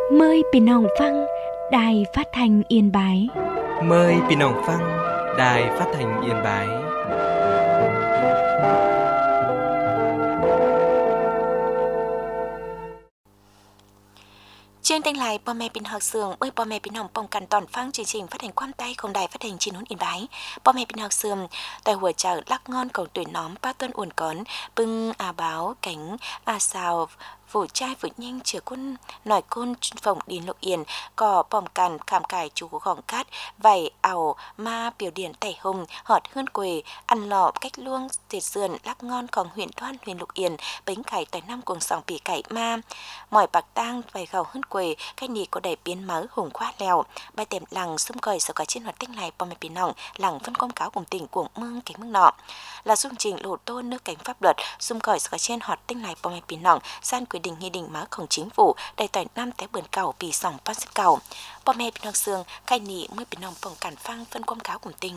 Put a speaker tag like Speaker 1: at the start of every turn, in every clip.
Speaker 1: Mờiพี่น้องฟังđài phát thanh Yên Bái.
Speaker 2: Mời พี่น้องฟัง Đài Phát thanh Yên Bái.
Speaker 3: Chương trình lạiพ่อแม่พี่น้องเสืองเมื่อพ่อแม่พี่น้องป้องกันตอนฟังจริงๆphát hànhความใต้ของđài phát hành chín huấn Yên Bái. พ่อแม่พี่น้องเสืองtạiหัวchợ lắc ngon cầu tuổi nóm ba tuần uốn cón bưng báo cánh sao vụ trai vụ nhanh chữa quân nổi côn phòng điền lộ yên có bom càn khảm cải chủ gỏng cát vảy ảo ma biểu điển tẩy hồng họt hương quề ăn lọ cách luông tiệt sườn lắc ngon còn huyện Thoan huyện Lục Yên bánh cải tỏi năm cuồng sòng bì cải ma mỏi bạc tang vảy gầu hương quề cái nì có đầy biến máu hùng khoát lèo bài tèm lằng xung còi sau cả trên hoạt tinh này bom pin nòng lằng phân công cáo cùng tỉnh cuồng mương cánh mương nọ là dung trình lộ tôn nước cánh pháp luật xung còi sau cả trên hoạt tinh này bom pin nòng san quyết định nghị định máของchính phủ đầy tỏi năm té bươn cầuปี2019เก่าพ่อแม่พี่น้องเสืองใครหนีเมื่อพี่น้องป้องกันฟังเพิ่นความขาวกลุ่มติง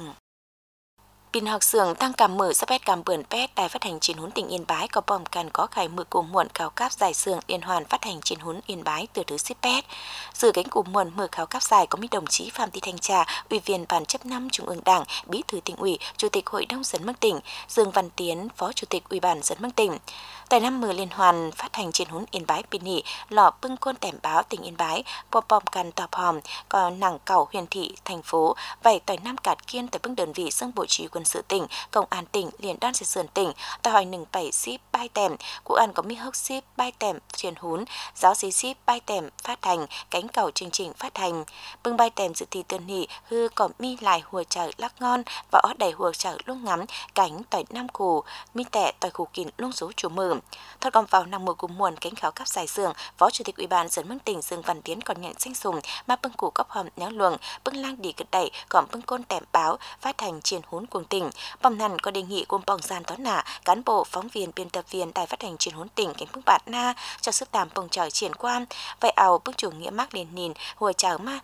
Speaker 3: Pin học sưởng tăng cảm mở sắp hết cảm bươn pet đài phát hành chín huấn tỉnh Yên Bái có bom cần có khải mực cùng muộn khảo cáp giải sưởng liên hoàn phát hành chín huấn Yên Bái từ thứ ship pet dự cánh cùng muộn mở khảo cáp giải có mấy đồng chí Phạm Thị Thanh Trà ủy viên ban chấp năm Trung ương Đảng bí thư tỉnh ủy chủ tịch hội đồng dân mương tỉnh Dương Văn Tiến phó chủ tịch ủy ban dân mương tỉnh tại năm mở liên hoàn phát hành chín huấn Yên Bái pin nhị lọ bưng côn tẻm báo tỉnh Yên Bái bom cần tọp hòm có nặng cầu huyền thị thành phố vậy tại năm cạt kiên tại bưng đơn vị xưng bộ chỉ quân sự tỉnh, công an tỉnh, liên đoàn xây dựng tỉnh, tại hỏi 17 ship bay tèm, cụ ăn có mi hốc ship bay tèm truyền hún, giáo sĩ ship bay tèm phát hành, cánh cầu chương trình phát hành, bưng bay tèm dự thi tân hỷ hư có mi lại hùa chợ lắc ngon và ó đầy hùa chợ luôn ngắm cánh tỏi năm củ mi tẻ tỏi củ kín luôn số chủ mở. Thoát còn vào năm mùa cùng muôn cánh khảo cấp giải sưởng, phó chủ tịch ủy ban dân mương tỉnh Dương Văn Tiến còn nhận danh sùng mà bưng củ cấp hòm néo luồng, bưng lang đi cất đẩy còn bưng côn tèm báo phát hành truyền hún cuồng tỉnh. Bom nằn có đề nghị cùng bỏng gian tón nả cán bộ phóng viên biên tập viên đài phát hành truyền huấn tỉnh cánh bưng bạn na cho sức tàm bồng trời triển quan vậy ảo bức chủ nghĩa Mác Lênin hồi chào ma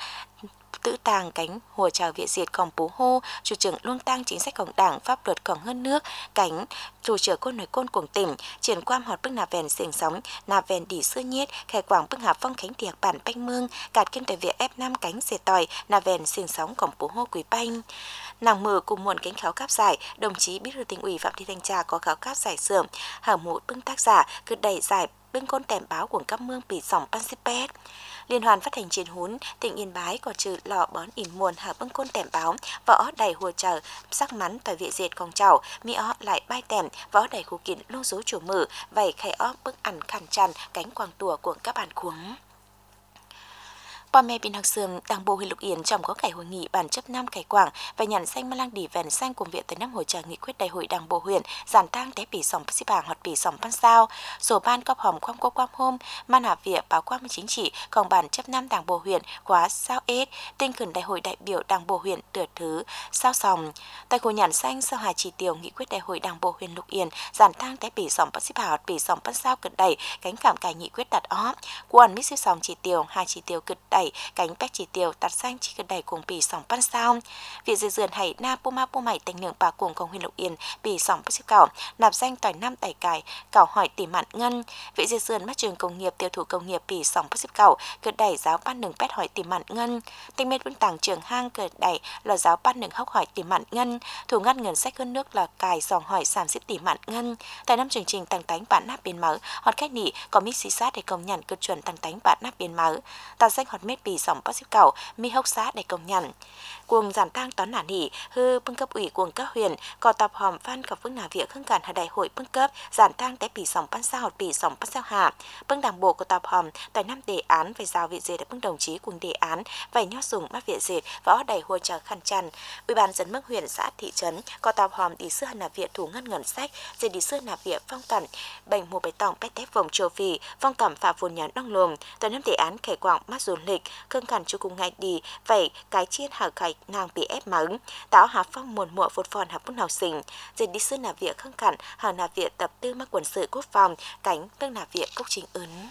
Speaker 3: tự tàng cánh hùa chào Việt diệt còn bố hô chủ trương luông tăng chính sáchของđảng pháp luật còn hơn nước cánh chủ trở côn nổi côn cuồng tỉnh triển quan họt bức nà vèn xiềng sóng nà vèn đỉ xưa nhiết khai quảng bức hà phong khánh tiệc bản banh mương cạt kiên tại Việt F5 cánh xề tỏi nà vèn xiềng sóng còn bố hô quý banh nàng mở cùng muộn cánh khảo cáp giải đồng chí bí thư tỉnh ủy Phạm Thị Thanh Trà có khảo cáp giải sưởng hàng một bưng tác giả cứ đẩy giải bưng côn tèm báo của các mương bị sòng pansipet liên hoàn phát hành chiến huấn tỉnh Yên Bái có trừ lọ bón ỉn muôn hạ bưng côn tèm báo võ đầy hùa chờ sắc mắn tỏi vị diệt con chảo mi ó lại bay tèm võ đầy khu kiện lô số chủ mở vảy khai ó bức ăn khăn tràn cánh quàng tùa của các bàn cuốngพ่อแม่พี่น้องเสื่อมđảng bộ huyện Lục Yên trong có ngày hội nghị ban chấp năm Khải Quảng và nhận danh ma lang đỉ vèn xanh cùng viện tới năm hội trợ nghị quyết đại hội đảng bộ huyện giản tăng té bỉ sòng pasi bảng hoặc bỉ sòng pan sao sổ ban cấp hòm khoam cô quam hôm man hạ viện báo quam chính trị còn ban chấp năm đảng bộ huyện khóa sao ết tinh khẩn đại hội đại biểu đảng bộ huyện đợt thứ sao sòng tại hội nhận xanh sau hai chỉ tiêu nghị quyết đại hội đảng bộ huyện Lục Yên giản tăng té bỉ sòng pasi bảng hoặc bỉ sòng pan sao cực đẩy cánh cảm cải nghị quyết đặt ó quan mít siêu sòng chỉ tiêu hai chỉ tiêu cực đẩy cánh pet chỉ tiêu đặt xanh chỉ cần đẩy cùng bì sòng pan sao việc dư dườn hay na pu mày thành lượng bà cùng công huyện Lục Yên bì sòng pan cảo nạp danh tỏi năm tỏi cải cảo hỏi tỉ mạn ngân việc dư dườn mắt trường công nghiệp tiêu thụ công nghiệp bì sòng pan cảo cờ đẩy giáo ban đường pet hỏi tỉ mạn ngân tinh mết vững tàng trường hang cờ đẩy là giáo ban đường hóc hỏi tỉ mạn ngân thủ ngăn ngân sách hơn nước là cài sòng hỏi sản xếp tỉ mạn ngân tại năm chương trình tăng tánh bản nắp biên máu hot khách nỉ có mít xí sát để công nhận cơ chuẩn tăng tánh bản nắp biên máu tạo danh hot mết bì sòng passive cảo mi hốc xá để công nhận cuồng giản tăng toán nản nỉ hư bưng cấp ủy cuồng các huyện có tập hòm văn gặp vương nà việc hưng cản hà đại hội bưng cấp giản tăng té bì sòng pan sao bì sòng pan sao hà bưng đảng bộ của tập hòm tại năm đề án về giao viện dệt đã bưng đồng chí cùng đề án vài nhót dùng mắt viện dệt võ đầy hỗ trợ khăn chăn ủy ban dân mức huyện xã thị trấn có tập hòm đi xưa nà viện thủ ngân ngân sách dệt đi xưa nà viện phong tẩn bệnh mùa bày tòng pet tép vòng châu phi phong tẩm phạm phồn nhà đong lồm tại năm đề án khải quảng mắt du lịch khương cản chú cùng ngày đi vậy cái chiên hở khải nàng bị ép mà ứng tạo hạ phong muôn mùa vụt phòn hạ bún nào xình dệt đi xưa nà viện khương cản hở nà viện tập tư mắc quần sự quốc phòng cánh tương nà viện cốc chính ứng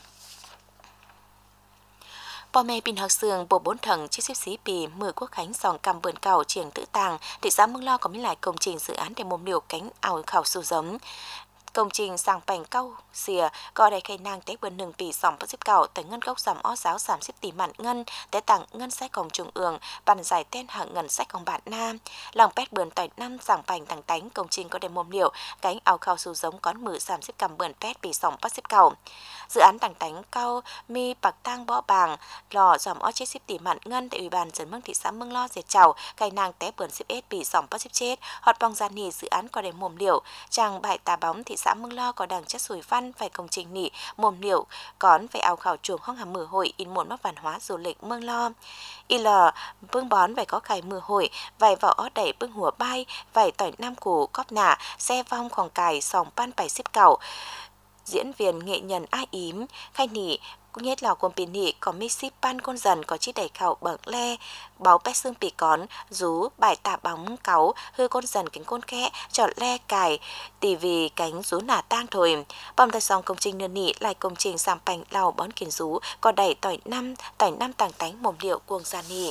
Speaker 3: พ่อแม่พี่น้องเสืองbộ bốn thần chiếc xếp xí bì 10 quốc khánh sòng cầm vườn cầu trường tự tàng thị xã Mương Lo có mấy lại công trình dự án để mồm liều cánh ảo khảo sâu giống công trình sang bành cao xìa có đại khai năng tế bần nừngปีsòng bắt xếp cầu tới ngân gốc giảm ó giáo 30 tỷ mạn ngân tế tặng ngân sách công trung ương bàn giải tên hạng ngân sách công bạn nam lòng pét bườn tại năm sang bành tàng tánh công trình có đề mồm liệu cánh áo khao su giống có 30 cầm bườn pétปีsòng bắt xếp cầu dự án tàng tánh cao mi bạc tang bõ bàng lò giảm ó 70 tỷ mạn ngân tại ủy ban dân mương thị xã Mương Lo diệt chảo khai năng tế bườn xếp ếtปีsòng bắt xếp chết họt bong gian nỉ dự án có đề mồm liệu chàng bãi tà bóng thị xã Mương Lo có đằng chất sủi văn phải công trình nỉ mồm liệu còn phải áo khảo chuồng hong hàm mở hội in một mắt văn hóa du lịch Mương Lo il bưng bón phải có khải mưa hội vài vỏ ó đẩy bưng hùa bay vài tỏi nam củ cóp nả xe vong khoảng cài sòng pan bài xếp cẩu diễn viên nghệ nhân ai ím khai nỉ cũng nhất là quân pin nỉ có mi ship pan con dần có chi đẩy khẩu bậc le báo pét xương pì cón rú bài tạ bóng cáu hư con dần cánh con khẽ chọn le cài tì vì cánh rú nả tang thôi bom tay xong công trình nơn nỉ lại công trình sàm pành lào bón kiến rú có đẩy tỏi năm tàng tánh mồm liệu cuồng gian nỉ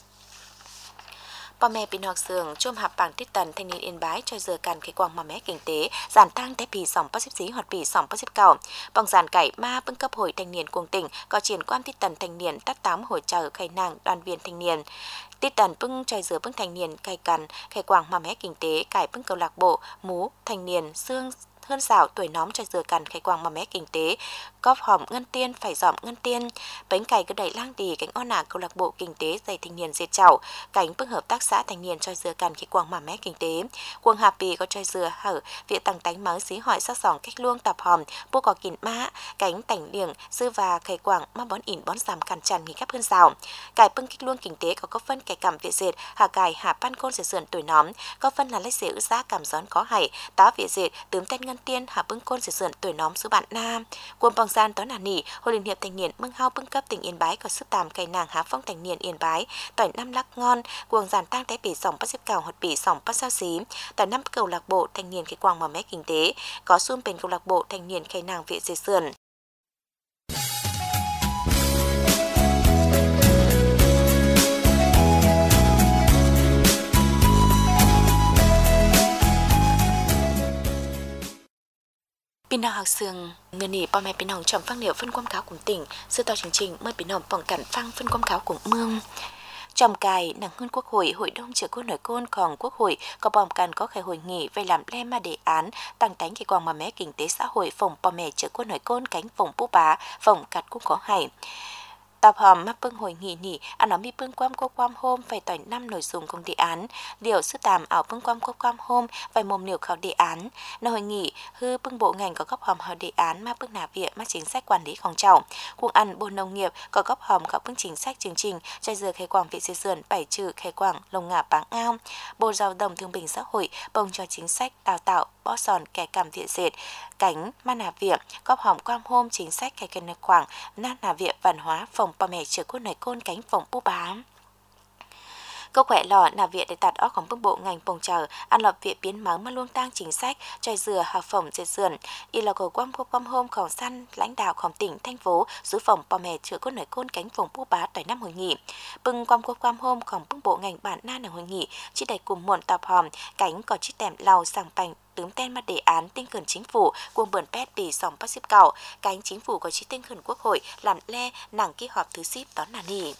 Speaker 3: bà mẹ pin học sường chôm hạp bảng tiết tần thanh niên Yên Bái cho giờ càn cái quang mà mẹ kinh tế giàn tăng té pì sòng bắt xếp xí hoặc pì sòng bắt xếp cầu bằng giàn cải ma bưng cấp hội thanh niên cuồng tỉnh có triển quan tiết tần thanh niên tắt tám hội trợ khai nàng đoàn viên thanh niên tiết tần bưng trời giờ bưng thanh niên cày cằn khai quang mà mẹ kinh tế cải bưng câu lạc bộ mú thanh niên xương hơn xảo tuổi nóm cho giờ cằn khai quang mà mẹ kinh tế góp hòm ngân tiên phải dòm ngân tiên bánh cày cứ đẩy lang tì cánh o nà câu lạc bộ kinh tế dày thanh niên diệt chảo cánh bưng hợp tác xã thanh niên cho giờ cằn khai quang mà mẹ kinh tế quang hà pì có chơi dừa hở viện tăng tánh máu xí hỏi sắc sòng cách luông tập hòm bô có kín mã cánh tảnh liềng sư và khai quang mà bón ỉn bón sàm cằn tràn nghỉ khắp hơn xảo cải bưng cách luông kinh tế có phân cải cảm viện dệt hà cải hà pan côn dệt sườn tuổi nóm có phân là lấy xế ư giá cảm gión có hải tá viện dệt tướm tên ngân tiên hạ bưng côn dệt sườn tuổi nóm số bạn nam quân bằng gian toán nỉ hội liên hiệp thanh niên Mương Hao bưng cấp tỉnh Yên Bái có sức tàm cây nàng há phong thanh niên Yên Bái tỏi năm lắc ngon cuồng giàn tăng té bỉ sòng bắt xếp cào hoặc bỉ sòng bắt sao xí tỏi năm câu lạc bộ thanh niên cái quang mà mẹ kinh tế có xuân bên câu lạc bộ thanh niên cây nàng viện dệt sườn Pin nào học sường người nỉ bà mẹ pin hồng trồng phăng liệu phân quam cáo cùng tỉnh sư tàu chương trình mới pin hồng bằng cản phăng phân quam cáo cùng mương trong cài nặng hơn quốc hội đông chữa côn nổi côn còn quốc hội có bom càn có khai hội nghị về làm lem ma đề án tăng tánh kỳ quang mà mẹ kinh tế xã hội phòng bà mẹ chữa côn nổi côn cánh phòng bú bá phòng cắt cũng có hải tập hòm mắc bưng hồi nghỉ nỉ ăn nó mi bưng quam hôm phải tỏi năm nội dung công đề án điều sư tàm ảo bưng quam hôm phải mồm liều khảo đề án nơi hội nghị hư bưng bộ ngành có góc hòm hở đề án mà bưng nà viện mà chính sách quản lýของเจ้าcùng ăn bộ nông nghiệp có góc hòm có bưng chính sách chương trình trai dừa khai quảng viện xây sườn bảy trừ khai quảng lồng ngả báng ao bộ giao đồng thương bình xã hội bông cho chính sách đào tạo bó sòn kẻ cảm viện dệt cánh ma nà viện góc hòm quam hôm chính sách kẻ cần khoảng nát nà viện văn hóa phòng bà mẹ chữa côn nổi côn cánh phòng bú bám câu khỏe lò nà viện để tạt ócของbưng bộ ngành bồng chờ ăn lọp viện biến mắng mà luôn tăng chính sách trai dừa hào phòng dệt sườn y là cầu quam hômของsăn lãnh đạoของtỉnh thành phố giữ phòng bà mẹ chữa côn nổi côn cánh phòng bú bá tại năm hội nghị bưng quam hômของbưng bộ ngành bản na ở hội nghị chỉ đầy cùng muộn tập hòm cánh có chiếc tèm lầu sàng bành tướng tên mặt đề án tinh khẩn chính phủ cuồng bẩn pet bì sòng bắt xếp cẩu cánh chính phủ có chi tinh khẩn quốc hội làm le nàng ký họp thứ ship đón nà nỉ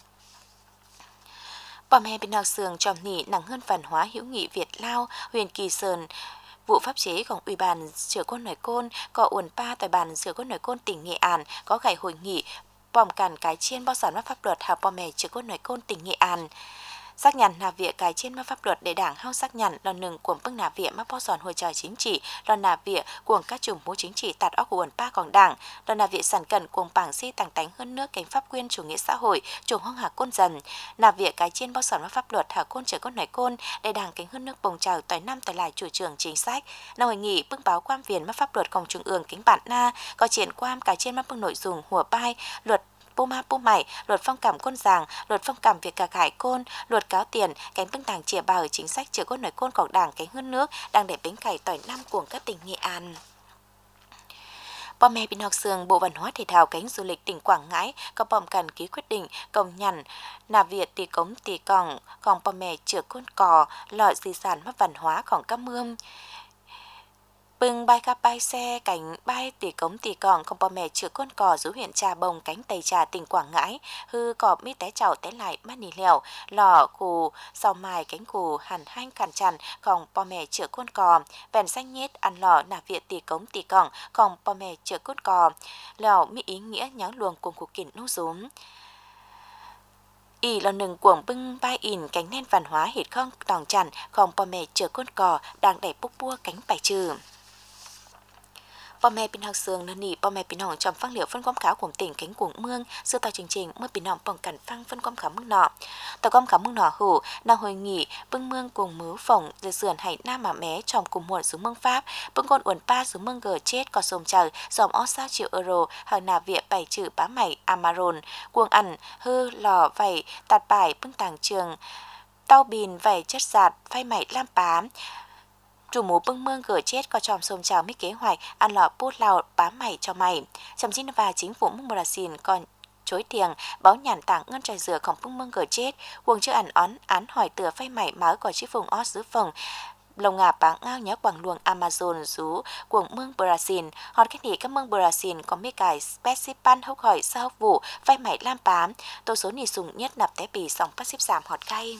Speaker 3: bà mẹ bên học sường tròm nỉ nặng hơn văn hóa hữu nghị Việt Lao huyện Kỳ Sơn vụ pháp chếของủy ban chữa côn nổi côn có uẩn pa tại bàn chữa côn nổi côn tỉnh Nghệ An có gảy hội nghị bòm cản cái chiên bao sản pháp luật hạ bà mẹ chữa côn nổi côn tỉnh Nghệ An xác nhận nà viện cái trên mắc pháp luật để đảng hao xác nhận lần hนึ่งcủa bưng nà viện mắc bao sòn hồi trời chính trị lần nà viện của các chủng mối chính trị tạt óc của ba còn đảng lần nà viện sản cận của bảng si tàng tánh hơn nước cánh pháp quyên chủ nghĩa xã hội chủng hoang hạ côn dần nà viện cái trên bao sòn mắc pháp luật hạ côn trở côn nổi côn để đảng cánh hơn nước bồng trào tới năm tới lại chủ trương chính sách năm hội nghị bưng báo quan viên mắc pháp luậtของtrung ương cánh bản na có triển quan cái trên mắc bưng nội dung hùa bai luật Pô mày, luật phong cảm côn giàng, luật phong cảm việc cả hải côn, luật cáo tiền, cánh bưng tàng chìa bào chính sách chữa côn nổi côn của đảng cánh hơn nước đang để bến cày tỏi năm của các tỉnh Nghệ An. Bà mẹ bên học sường Bộ Văn hóa Thể thao cánh du lịch tỉnh Quảng Ngãi có bom cần ký quyết định công nhận nà Việt tỷ cống tỷ còng còn bà mẹ chữa côn cò lọ di sản mất văn hóaของcác mương bưng bay cắp bay xe cánh bay tỉ cống tỉ còng không bò mẹ chữa con cò rú huyện Trà Bồng cánh Tây Trà tỉnh Quảng Ngãi hư cọp mi té chảo té lại mắt nì lèo lò cù sau mài cánh cù hẳn hanh cằn chằn không bò mẹ chữa con cò bèn xanh nhết ăn lò nà viện tỉ cống tỉ còng không bò mẹ chữa con cò lèo mi ý nghĩa nháo luồng cùng cuộc kiện nô rúm là nừng cuồng bưng bay in cánh nen văn hóa hít không tòng chằn không bò mẹ chữa con cò đang đẩy búp bua cánh bài trừ bò mẹ pin học sương nân nỉ bò mẹ pin hỏng trong phăng liệu phân quang kháo của tỉnh cánh cuồng mương sơ tàu chương trình มื่อpin hỏng bỏng cẩn phăng phân quang kháo mương nọ tàu quang kháo mương nọ hủ nào hồi nghỉ bưng mương cùng mứ phỏng từ sườn hải nam mà mé trong cùng muộn xuống mương pháp bưng con uẩn pa xuống mương gờ chết có sôm chờ dòm ó sao triệu euro hàng nà viện bảy chữ bá mày amaron cuồng ẩn hư lò vảy tạt bài bưng tàng trường tàu bìn vảy chất giạt phay mày lam pá chủ mũ bưng mương gửi chết có tròm xôm chào mấy kế hoạch ăn lọ bút lào bá mày cho mày chăm xin và chính phủ mương Brazil còn chối tiền báo nhàn tảng ngân trài dừaของbưng mương gửi chết quần chưa ẩn án hỏi tựa phay mày máu của chiếc vùng ót giữ phòng lồng ngà báng ngao nhớ quảng luồng Amazon rú quần mương Brazil hòn cách nỉ các mương Brazil có mấy cái specipan hốc hỏi sau vụ phay mày lam pám tô số nỉ sùng nhất nạp té bì sòng phát xếp giảm hòn cay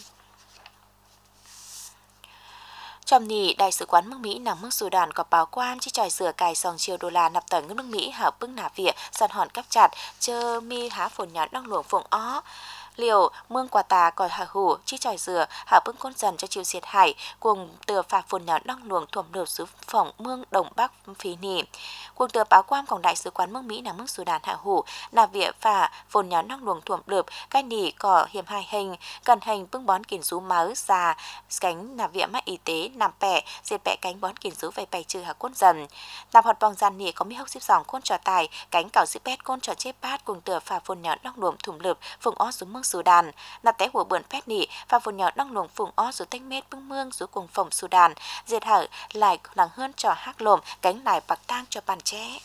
Speaker 3: trong nỉ đại sứ quán nước Mỹ nằm nước Sudan có báo quan chi tròi sửa cài sòng triệu đô la nạp tờ nước Mỹ hảo bưng nả vỉa sàn hòn cắp chặt chơ mi há phồn nhón đang luồng phồng ó liều mương quả tà còi hà hủ chi tròi dừa hảo bưng côn dần cho chiều diệt hải cùng tờ phà phồn nhón đang luồng thuẩm lược xứ phỏng mương đồng bắc phí nỉ cùng tờ báo quanของđại sứ quán nước Mỹ nằm nước Sudan hạ hủ nà vỉa phà phồn nhón đang luồng thuẩm lược cái nỉ cỏ hiểm hai hình cần hình bưng bón kiển rú máu già cánh nà vỉa mắt y tế nằm bẻ diệt bẻ cánh bón kiển rú về bày trừ hạ côn dần nằm hoạt bong gian nỉ có mi hốc xếp dòng côn trò tài cánh cảo xếp bét côn trò chép bát cùng tờ phà phồn nhón đang luồng thủng lược phùng ót xuống mương Sudan nạp té của bươn phét nỉ và phồn nhỏ đang luồng phùng ót xuống tênh mét bưng mương xuống cùng phòng Sudan diệt hở lại lằng hơn trò hát lồm cánh lại bạc tang cho bàn trẻ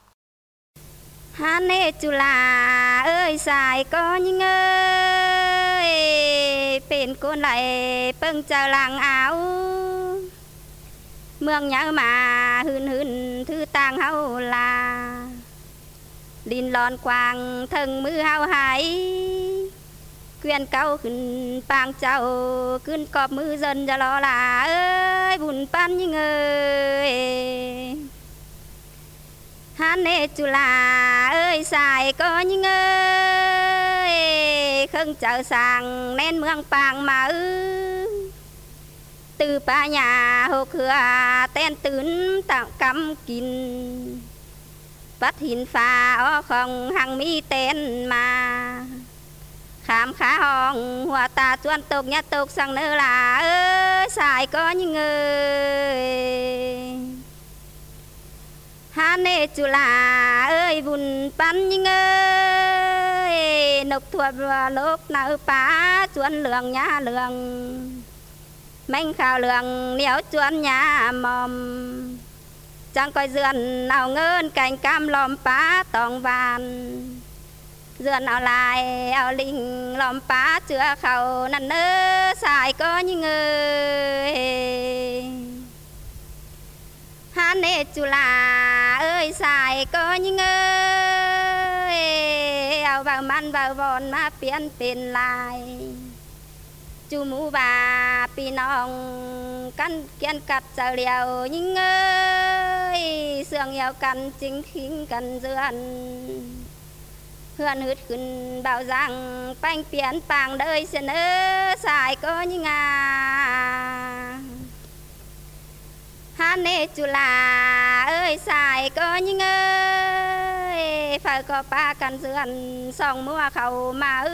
Speaker 4: Hane chula ơi xài có những ơiเป็นคนไหลเปิ้งเจ้าหลังเอาเมืองยามาหืนหืนถือต่างเฮาลาดินร้อนกวางถึงมือเฮาหายเกวียนเก่าขึ้นปางเจ้าขึ้นกอบมือเดินจะรอลาเอ้ยบุญปันยิ่งเอ้ยฮันเนจุลาเอ้ยสายก็ยิ่งเอ้ยเครื่องเจ้าสั่งแน่นเมืองปางมาtừ pa nhà hô khưa tên tưn tặng cắm kín bắt hình pha ó không hằng mi tên mà khám khá hòn hòa ta tuan tục nhà tục sang nơi là ơi xài có những người Hane chula ơi vun pan những ơi nộp thuật và lốp nào phá chuan lượng nhà lượng manh khảo lượng néo chuan nhà mòm chẳng coi dườn nào ngơn cành cam lòm phá tòng vàn dườn nào lại ao linh lòm phá chưa khẩu năn nơ xài có những người Hane chula ơi xài có những ơi ao vào man vào vòn mà biếnเป็นlại chú mũ bà pi nong căn kiên cắt chào liều những ơi sương yêu căn chính khinh căn dườn hươn hứt khinh bảo rằng bánh biến pàng đời xin ơ xài có những Hane chula ơi xài có những ơi phải có ba căn dườn song mua khẩu mà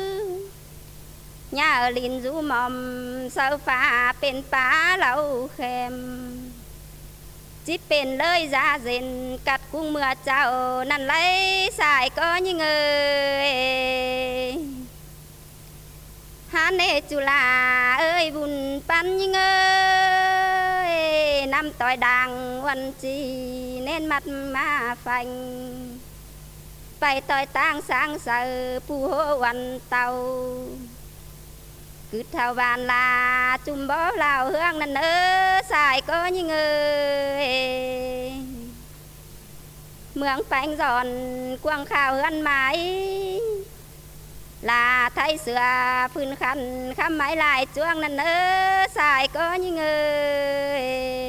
Speaker 4: nhà ở linh du mòm sao pháเป็นป้าเราเข็มจิเป็นเลยยาเย็นกัดกุ้งเมื่อเจ้านั่นไหลสายก็ยิ่งเอ้ยฮาเนจุลาเอ้ยบุญปันยิ่งเอ้ยน้ำต่อยดังวันจีเน้นมัดมาฟังไปต่อยตั้งสร้างเสือผู้วันเตา cứ thao bàn là chùm bó lào hương năn ơ xài có những người mượn phanh giòn quăng khảo hương mái là thay sửa phun khăn khăm mái lại chuông năn ơ xài có những người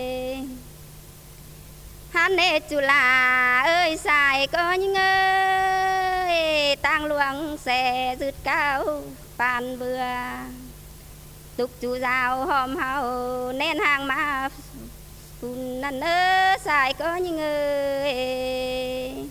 Speaker 4: hắn nê chú là ơi xài có những người tăng luồng xe rứt cao bàn vừa tục chú rào hòm hào nên hàng mà phun năn ơ xài có những người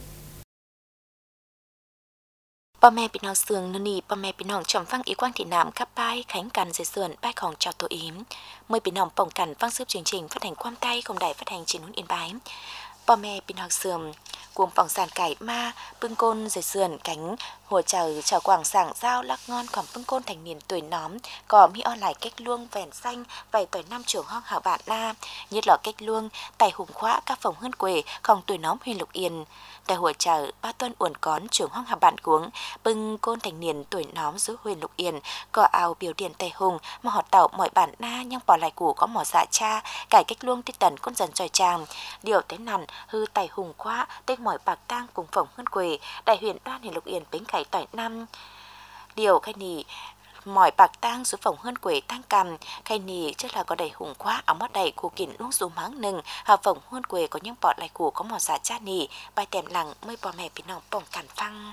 Speaker 3: Bà mẹ bị nó sương nô nì bà mẹ bị nòng chồng phăng ý quang thị nam khắp bài khánh cằn dây sườn bàiของchào tổ yếm mời bị nòng bỏng cằn phăng xếp chương trình phát hành quam tay không đài phát hành trên núi Yên Bái bà mẹ bị nó sương cuồng bỏng sàn cải ma bưng côn dây sườn cánh hồ chào quảng sảng giao lắc ngon còn bưng côn thành niên tuổi nóm có mi on lại cách luông vẻn xanh vầy tuổi năm trưởng hoang hảo bạn na nhất lọ cách luông tài hùng khóa các phòng hơn quê còn tuổi nóm huyền lục yên tại hội chợ ba tuần uẩn cón trưởng hoang hạ bạn cuống bưng côn thành niên tuổi nóm dưới huyền lục yên có áo biểu điện tề hùng mà họ tạo mọi bản na nhưng bỏ lại củ có mỏ dạ cha cải cách luông tiết tần con dần tròi tràng điều thế nằn hư tài hùng khóa tên mọi bạc tang cùng phòng hơn quê đại huyện đoan huyền lục yên bến cải tỏi năm điều khai nì mọi bạc tang số phòng hơn quê tang cầm khai nì chứ là có đầy hùng khóa áo mót đầy cụ kín uống dù máng nừng hợp phòng hơn quê có những bọt lại củ có mỏ dạ cha nì bài tèm lặng mới bỏ mẹ bị nòng bỏng cản phăng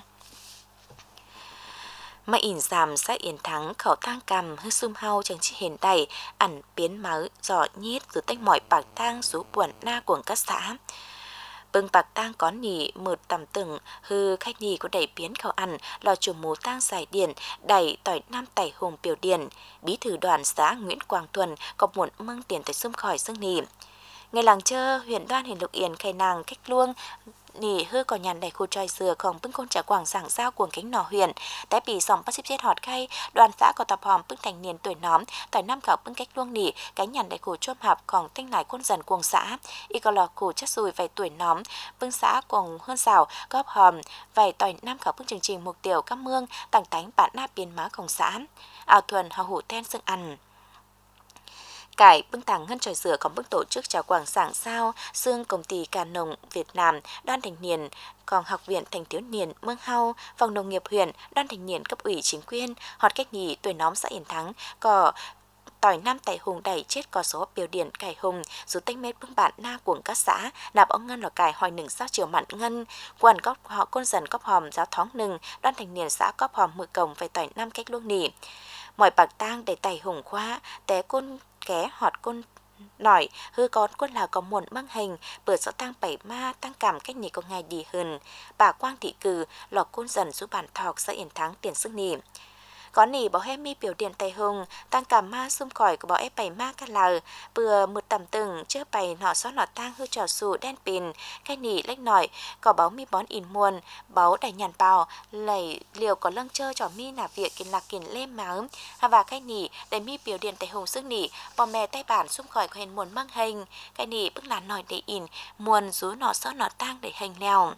Speaker 3: mà ỉn giảm xã Yên Thắng khẩu tang cầm hư sum hao chẳng chỉ hiện đầy ẩn biến máu giỏ nhít từ tách mọi bạc tang số buồn na của các xã bưng bạc tang có nỉ mượt tầm từng hư khách nỉ có đẩy biến khẩu ăn lò chủ mù tang giải điện đẩy tỏi nam tẩy hùng biểu điện bí thư đoàn xã Nguyễn Quang Thuần có muốn mâng tiền tới xung khỏi xương nỉ ngày làng chơ huyện Đoan huyện Lục Yên khai nàng cách luông nỉ hư có nhàn đầy khu tròi dừa còn bưng côn trả quảng giảng giao cuồng cánh nỏ huyện té bị sòng bắt xếp chết họt khay đoàn xã có tập hòm bưng thành niên tuổi nóm tỏi năm khảo bưng cách luông nỉ cánh nhàn đầy khu chôm hạp còn tinh lại côn dần cuồng xã y có lò khu chất rùi vài tuổi nóm bưng xã cuồng hơn xào góp hòm vài tỏi năm khảo bưng chương trình mục tiêu các mương tặng tánh bản na biến máของxã ảo thuần hào hủ ten xương ăn cải bưng tàng ngân tròi dừa còn bưng tổ chức chào quảng sảng sao xương công ty cà nông Việt Nam Đoan thành niên còn học viện thành thiếu niên Mương Hau phòng nông nghiệp huyện Đoan thành niên cấp ủy chính quyền họt cách nhì tuổi nóm xã Yên Thắng có tỏi năm tại hùng đẩy chết có số biểu điện cải hùng dù tênh mét bưng bạn na của các xã nạp ông ngân là cải hỏi nừng sao chiều mặn ngân quần góp họ côn dần góp hòm giáo thóng nừng Đoan thành niên xã góp hòm mười cổng về tỏi năm cách luông nỉ mọi bạc tang để tẩy hùng khóa té côn ké họt côn nổi hư con quân là có muộn mang hình bữa rõ tăng bảy ma tăng cảm cách nhị có ngày đi hơn bà Quang Thị Cừ lọ côn dần giúp bản thọc xã Yên Thắng tiền sức nỉ có nỉ bảo hết mi biểu điện tây hùng tăng cảm ma xung khỏi của bảo ép bảy ma các lờ bừa mượt tầm từng chưa bày nọ xót nọ tang hư trò sù đen pin cái nỉ lách nổi có báo mi bón in muôn báo đầy nhàn bào lầy liều có lăng chơi trò mi nà việc kiến lạc kiến lêm máu và cái nỉ để mi biểu điện tây hùng sức nỉ bò mè tay bản xung khỏi của hình muôn mang hình cái nỉ bức là nổi để in muôn rú nọ xót nọ tang để hình leo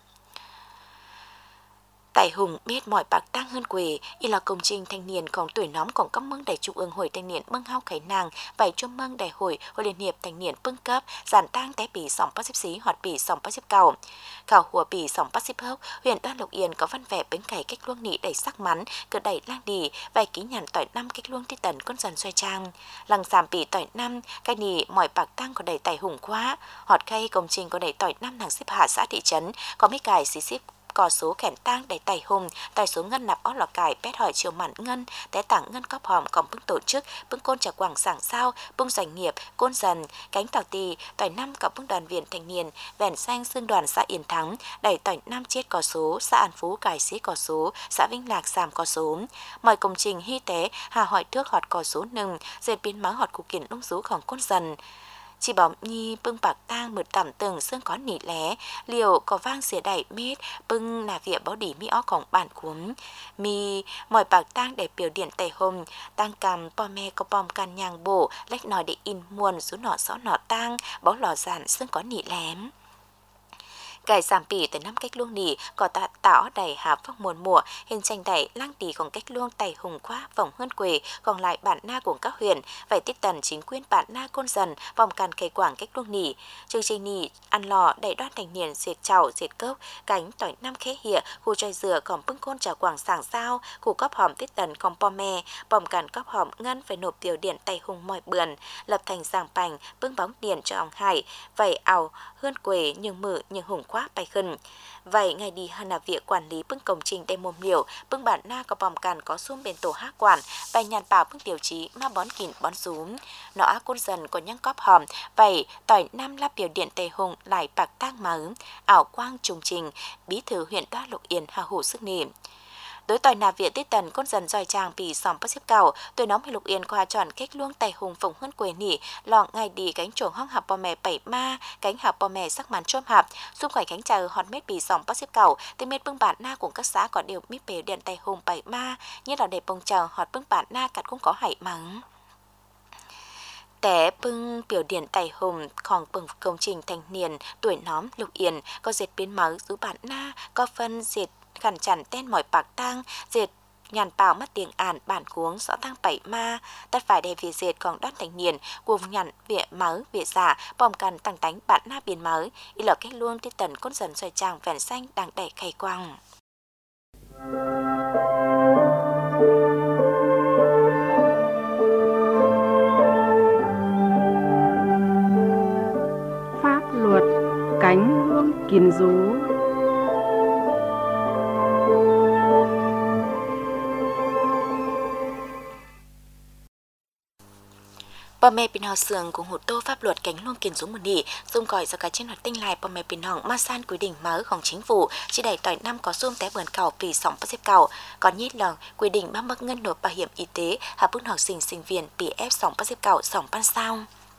Speaker 3: tại hùng biết mọi bạc tăng hơn quê y là công trình thanh niên còn tuổi nóm còn các mương đại trung ương hội thanh niên mương hao khải nàng bảy trung mương đại hội liên hiệp thanh niên bưng cấp giản tăng té bị sòng bắt xếp xí hoặc bị sòng bắt xếp cầu khảo hùa bị sòng bắt xếp hốc huyện Đoan Lục Yên có văn vẻ bến cày cách luông nị đầy sắc mắn cờ đẩy lang đi vài ký nhàn tỏi năm cách luông ti tần con dần xoay trang lăng giảm bị tỏi năm cái nị mọi bạc tăng có đầy tài hùng quá họt khay công trình có đầy tỏi năm nàng xếp hạ xã thị trấn có mấy cài xí xếp có số kẻn tang để tài hùng tài số ngân nạp ó lò cải pét hỏi chiều mặn ngân té tặng ngân cóp hòm còn bưng tổ chức bưng côn trả quảng sảng sao bưng doanh nghiệp côn dần cánh tàu tì tỏi năm cả bưng đoàn viên thanh niên vẻn xanh xương đoàn xã Yên Thắng đẩy tỏi năm chết có số xã An Phú cải xí có số xã Vinh Lạc giảm có số mọi công trình hy tế hà hỏi thước họt có số nừng dệt biến máu họt cụ kiện ung rúของcôn dần chỉ bảo nhi bưng bạc tang mượt tẩm từng xương có nỉ lé liều có vang xỉa đẩy mít bưng là việc báo đỉ mi óของbản cuốn mi mọi bạc tang để biểu điện tây hùng tang cầm po me có bom can nhang bổ lách nói để in muôn số nọ xó nọ tang báo lò giản xương có nỉ lém Cái giảm bì tới năm cách luông nỉ có tạ tỏ đầy hạ phong muôn mùa, hình tranh đầy lang đi còn cách luông tay hùng quá vòng hơn quê, còn lại bản na của các huyện, vậy tiếp tần chính quyền bản na côn dần, vòng càn cây quảng cách luông nỉ. Chương trình nỉ ăn lò đầy đoan thành niên diệt chảo diệt cốc, cánh tỏi năm khế hịa, khu trai dừa còn bưng côn trà quảng sảng sao, khu cóp hòm tiếp tần còn po me, vòng càn cóp hòm ngân phải nộp tiểu điện tay hùng mọi bườn, lập thành giảng bành, bưng bóng điện cho ông Hải, vậy ảo hơn quê nhưng mự nhưng hùng quá bay khẩn. Vậy ngày đi hơn là việc quản lý bưng công trình đầy mồm liều, bưng bản na có bòm càn có xung bên tổ hát quản, vậy nhàn bảo bưng điều chí ma bón kín bón rúm. Nó á côn dần có những cóp hòm, vậy tỏi năm lắp biểu điện tề hùng lại bạc tang mở, ảo quang trùng trình, bí thư huyện Đoa Lục Yên hà hủ sức niệm. Đối tỏi nà viện tiết tần côn dần dòi chàng bị xóm bắt xếp cầu, tuổi nóng Lục Yên qua chọn cách luông tay hùng phồng hơn quê nỉ, lọ ngày đi cánh chuồng hong hạp bò mè bảy ma, cánh hạp bò mè sắc màn chôm hạp, xung khỏi cánh chờ hòn mét bị xóm bắt xếp cầu, tên mét bưng bản na của các xã có đều mít bể điện tay hùng bảy ma, như là để bông chờ hòn bưng bản na cắt cũng có hại mắng. Té bưng biểu điện tay hùng còn bưng công trình thanh niên tuổi nóm Lục Yên có dệt biến máu giữ bản na, có phân dệt khẩn chặn tên mọi bạc tang, dệt nhàn bảo mất tiếng ản bản cuống rõ tăng bảy ma, tất phải để vì dệt còn đoán thành niên, cùng nhàn vịa máu, vịa giả, bom cần tăng tánh bản na biến máu, ý là cách luôn tiết tần côn dần xoay tràng vẹn xanh đang đẩy khay quang.
Speaker 5: Pháp luật cánh luông kiến rú.
Speaker 3: Bò mẹ pin hào sườn cùng hụt tô pháp luật cánh luông kiến dũng một nỉ, dùng gọi do cái trên hoạt tinh lại bò mẹ pin hỏng ma san quy định mớiของchính phủ chỉ đẩy tỏi năm có zoom té vườn cầu vì sóng bắt xếp cầu, còn nhít lần quy định bắt mức ngân nộp bảo hiểm y tế hạ bức học sinh viên bị ép sóng bắt xếp cầu sóng ban sao.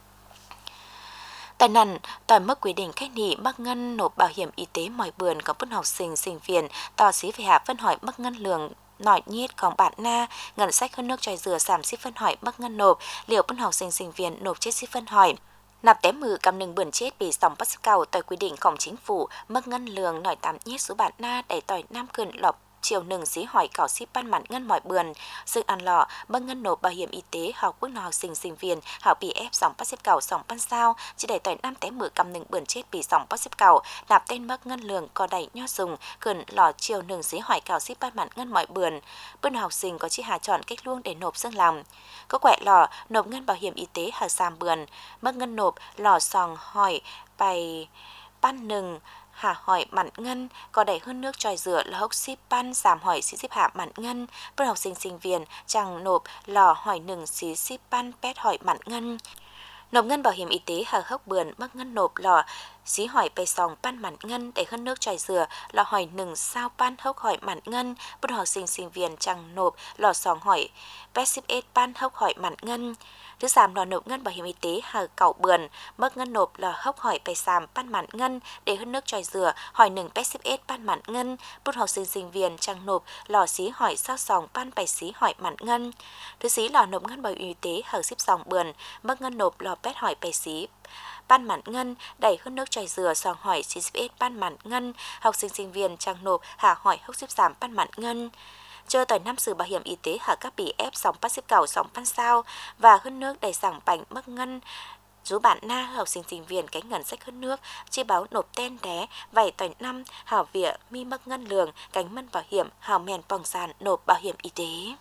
Speaker 3: Tại nằn, tỏi mức quy định cách nỉ mắc ngân nộp bảo hiểm y tế mọi bườn có bức học sinh viên tỏ xí về hạ phân hỏi mắc ngân lường nổi nhiết còn bạn na ngân sách hơn nước chai dừa giảm xí phân hỏi mắc ngân nộp liệu bức học sinh viên nộp chết xí phân hỏi nạp té mừ cầm nừng bươn chết bị sòng bắt cầu tỏi quy địnhของchính phủ mắc ngân lường nổi tám nhiết số bạn na đẩy tỏi nam cơn lọp chiều nừng xí hỏi cảo xí ban mặn ngân mọi bườn sự ăn lọ mắc ngân nộp bảo hiểm y tế học quốc học sinh viên học bị ép sòng bắt xếp cầu sòng ban sao chỉ đẩy tỏi nam té mừ cầm nừng bươn chết bị sòng bắt xếp cầu nạp tên mắc ngân lường có đẩy nho dùng cơn lọ chiều nừng xí hỏi cảo xí ban mặn ngân mọi bườn học sinh có chi hà chọn cách luông để nộp dương lòng có quẹ lọ nộp ngân bảo hiểm y tế hà sàm bườn mắc ngân nộp lọ sòng hỏi bài ban nừng hà hỏi mặn ngân có đẩy hơn nước tròi rửa là hốc xí pan giảm hỏi xí xíp hạ mặn ngân bữa học sinh viên chẳng nộp lò hỏi nừng xí xí pan pét hỏi mặn ngân nộp ngân bảo hiểm y tế hà hốc bườn mắc ngân nộp lò xí hỏi bày sòng pan mặn ngân để hơn nước tròi rửa lò hỏi nừng sao pan hốc hỏi mặn ngân bữa học sinh viên chẳng nộp lò sòng hỏi pét xíp ết pan hốc hỏi mặn ngân thứ giảm lò nộp ngân bảo hiểm y tế hà cẩu bườn mất ngân nộp lò hốc hỏi bày sàm pan mặn ngân để hơn nước tròi dừa hỏi nừng pét xíp ết pan mặn ngân bút học sinh viên chẳng nộp lò xí hỏi sao sòng pan bày xí hỏi mặn ngân thứ xí lò nộp ngân bảo hiểm y tế hà xíp sòng bườn mất ngân nộp lò pét hỏi bày xí ban mặn ngân đẩy hơn nước tròi dừa sòng hỏi xí xíp ết ban mặn ngân học sinh viên chẳng nộp hà hỏi hốc xíp giảm pan mặn ngân chờ tỏi năm sử bảo hiểm y tế hạ các bị ép sòng bắt xếp cầu sòng pan sao và hơn nước đầy sảng bánh mất ngân dù bạn na học sinh viên cái ngân sách hơn nước chi báo nộp tên đé vảy tỏi năm hảo vỉa mi mất ngân lường cánh mân bảo hiểm hảo mèn bòng sàn nộp bảo hiểm y tế.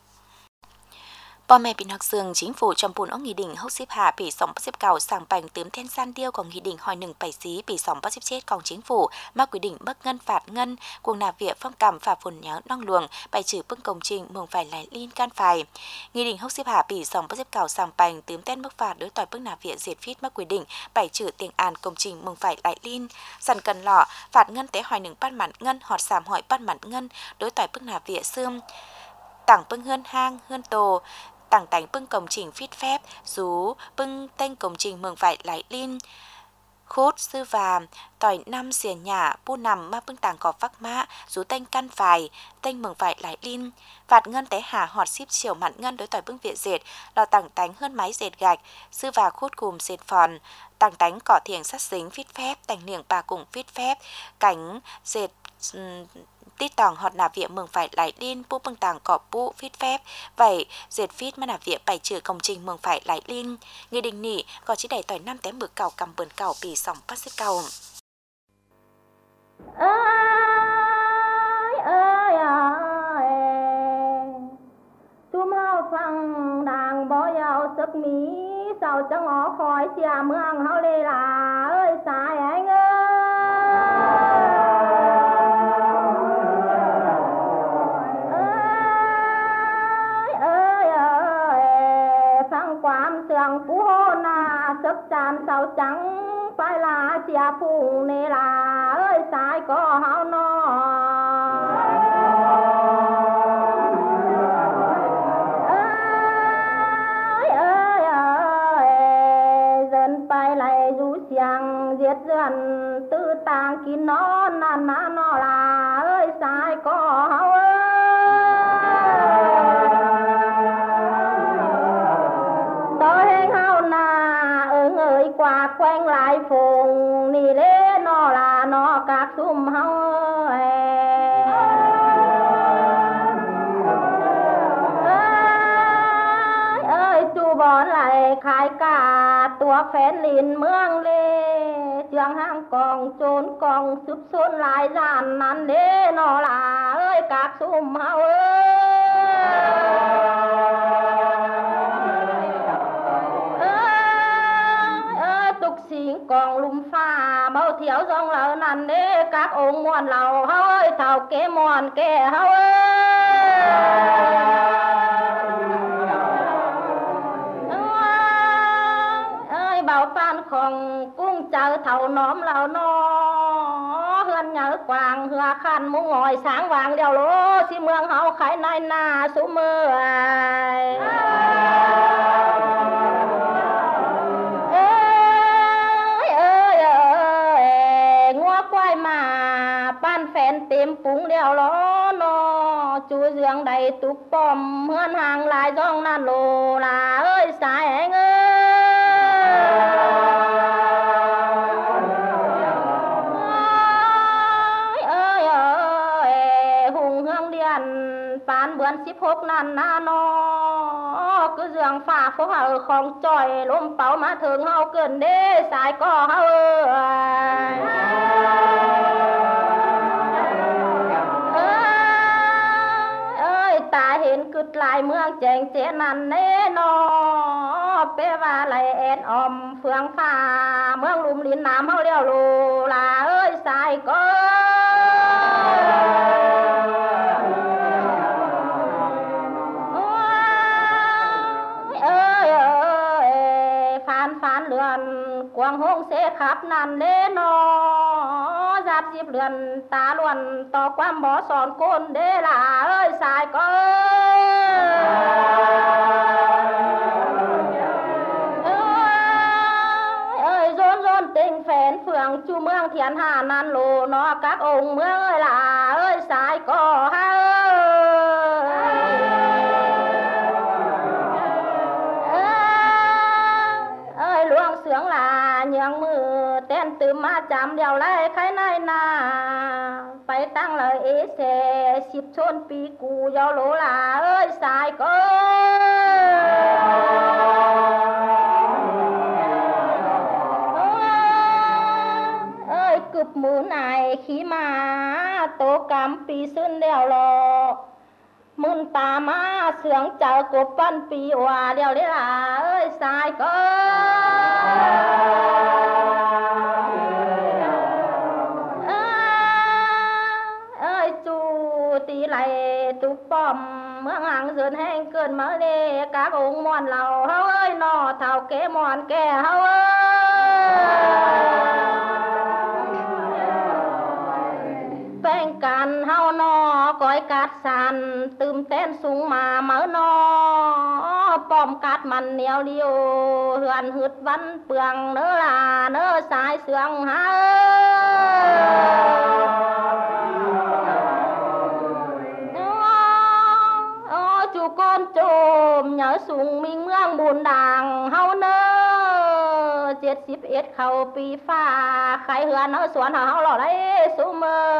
Speaker 3: Bò mẹ pin học sương chính phủ trong buồn nghị định hốc xếp hạ bị sòng bắt xếp cầu sàng bành tướm then san điêu còn nghị định hỏi nừng bảy xí bị sòng bắt xếp chết còn chính phủ mà quy định bất ngân phạt ngân cuồng nạp viện phong cảm phạt phồn nhớ nong luồng bài trừ bưng công trình mường phải lại liên can phải nghị định hốc xếp hạ bị sòng bắt xếp cầu sàng bành tướm tên mức phạt đối tỏi bưng nạp viện diệt phít mà quy định bài trừ tiền an công trình mường phải lại liên sẵn cần lọ phạt ngân tế hỏi nừng ban mặn ngân hoặc giảm hỏi ban mặn ngân đối tỏi bưng nạp viện xương tặng bưng hơn hang hơn tổ tặng tánh bưng công trình phít phép rú bưng tên công trình mường phải lại liên khốt sư và tỏi năm xỉa nhả pu nằm ma bưng tàng cỏ vắc mã rú tanh căn phải tanh mừng phải lại linh vạt ngân té hà họt xíp chiều mặn ngân đối tỏi bưng viện dệt lò tảng tánh hơn máy dệt gạch sư và khốt cùm dệt phòn tảng tánh cỏ thiềng sắt dính phít phép tành niềng bà cùng phít phép cánh dệt tít tòng họt nà vịa mừng phải lại linh pu bưng tàng cỏ pu phít phép vậy dệt phít mà nà vịa bày trừ công trình mừng phải lại linh người đình nỉ có chỉ đẩy tỏi năm té mực cào cầm bờn cào bì sòng phát xích cầu
Speaker 6: ơi ơi ơi chúng hao phăng đàng bỏ vào sức mỹ sao chẳng ngó khỏi xìa mương hao lê là ơi sai anh quam sương phú hôn à sấp tràn sao trắng phải là chia phù nê là ơi sai có hao no ơi dân phải lại rú xiang giết dân tư tàng kín nó nàn má nó là ơi sai có hao qua quanh lại phùng nì lê nó là nó các xung hao ơi chú bọn lại khai cả tua phén lìn mương lê trường hàng còn trốn còn sụp xôn lại dàn năn lê nó là ơi các xung hao còn lùm pha bao thiếu dòng lỡ nằn đê các ông muôn lầu hao ơi thảo kế muôn kế hao ơi bảo phan khòng cung chờ thầu nóm lầu nó hươn nhớ quàng hừa khăn mũ ngồi sáng vàng đèo lỗ xi mương hao khái nai na số mưa phèn tìm phúng đèo ló nó chú dương đầy túc bom hươn hàng lại dòng nan lồ là ơi sai anh ơi hùng hương điện phán bướn xíp hốc nan na nó cứ dương phá phố hờ không tròi lôm báo mà thường hao cơn đê sai có hao ta hiện cứt lại mương chèn chế năn nê nó bé và lại én om phương pha mương lùm lín nam hao đeo lù là ơi sai có phán phán lượn quang hông sẽ khắp năn nê nó giáp dịp lượn ta luận to quam bó sòn côn đê là ơi sai có ơi rôn rôn tình phèn phường chu mương thiền hà nan lồ nó các ông mương ơi là ơi sai có ha ơi luông sướng là nhường mưa tên từ ma chạm đèo lại khai này na phải tăng lời ý sẽ xịp chôn pi cù giao lỗ là ơi sai có ơi cụp mũ này khi mà tố cam pi sơn đèo lò môn ta má sướng chờ cụp văn pi hòa đèo đấy là ơi sai có tí lại tụp bom mương hàng dần heng cơn mở đê các ông mòn lầu hao ơi nó thảo kế mòn kè hao ơi phanh càn hao nó cõi cát sàn tươm tên súng mà mở nó bom cát mặn nèo liêu hườn hụt văn bường nỡ là nỡ sai sương há chú con trồm nhớ súng mình mương buồn đàng hao nơ chết xíp ít khẩu pi pha khai hườn nó xuân hao lò đấy số mơ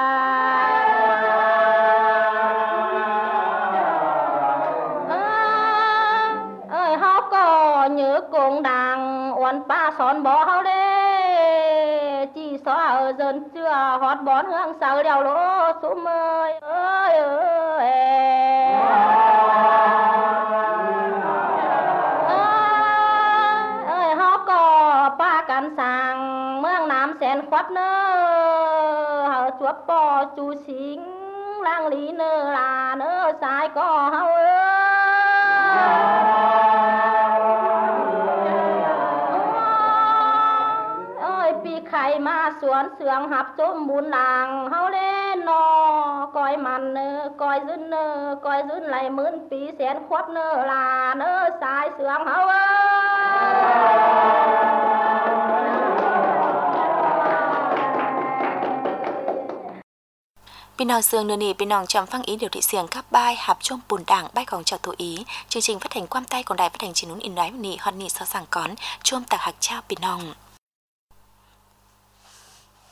Speaker 6: ơi hao có nhớ cùng đàng oan pa son bỏ hao đê chỉ xóa ở dần chưa hót bón hương sao đèo lỗ số mơ ơiกันสร้างเมืองน้ำแสนควัดเนอเฮาจวบปอจูสิงล่างลีเนอลาเนอสายก็เฮาเอ้ยปีไข่มาสวนเสืองหับจมบุญลางเฮาเล่นนอก้อยมันเนอก้อยዝนเนอก้อยዝนไหลหมื่นปีแสนควัดเนอลาเนอสายเสืองเฮา
Speaker 3: พี่น้องเสืองเนื้อนี่พี่น้องจำฟังý điều thịเสียงครับบ้ายหับช่วงปุ่นด่างบ้ายของชาวตัวý chương trình phát hành ความใต้ของđài phát hành จีนนุ่นอินไรวันนี้ฮอนนี่ซอสั่งก้อนช่วงตากหักเช้าพี่น้อง